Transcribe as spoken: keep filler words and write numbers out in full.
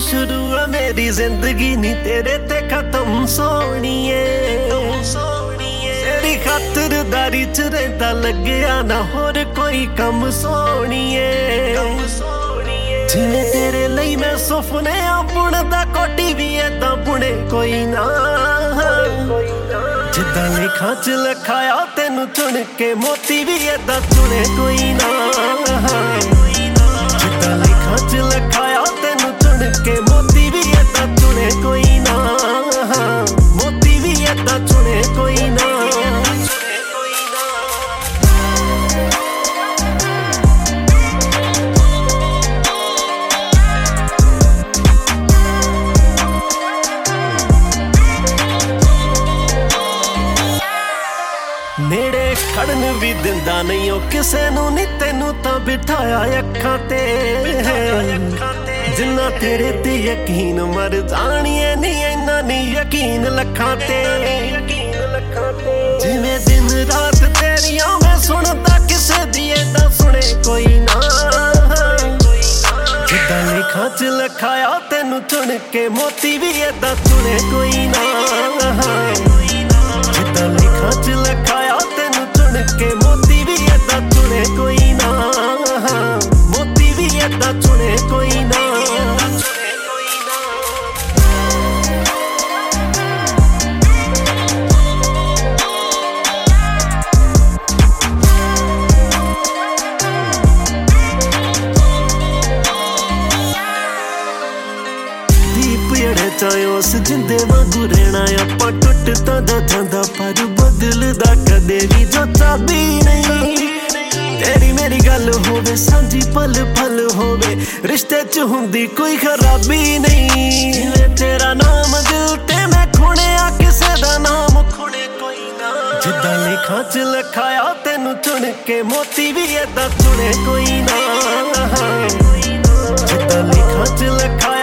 शुरू है मेरी जिंदगी नी तेरे ते खत्म सोनिए तेरी खातिरदारी च रहंदा लग्या ना होर कोई कम सोनिए जिवें तेरे लई मैं सुपने बुणदा कोटी भी ऐदां बुणे कोई ना जिद्दां लेखां च लिखाया तेनू चुन के मोती भी ऐदां चुने कोई ना जिद्दां लेखां च लिखाया तेनू चुन के मोती भी ऐदां चुने कोई ना मोती भी ऐदां चुने कोई ना नेड़े खड़न भी दिंदा नहीं ओ किसे नू नी तेनू तां बिठाया अखां ते जिन्ना तेरे ते यकीन मर जानिए नी इन्ना नी यकीन लखां ते जिवें दिन रात तेरियां मैं सुनदा किसे दी ऐदां सुने कोई ना जिद्दां लेखां च लिखाया तेनू चुन के मोती भी ऐदां चुने कोई ना जिद्दां लेखां च लिखाया तेनू चुन के मोती भी ऐदां चुने कोई ना मोती भी ऐदां चुने कोई ना चाहे उस जिंदे वांगू रहना आपां टुटदा दा जांदा पर बदलदा कदे भी जो चाबी नहीं तेरी मेरी गल होवे सांझी पल पल होवे रिश्ते च हुंदी कोई खराबी नहीं जिवें तेरा नाम दिल ते मैं खुणिया किसे दा नाम खुणे कोई ना जिद्दां लेखां च लिखाया तेनू चुन के मोती भी ऐदां चुने कोई ना जिद्दां लेखां च लिखाया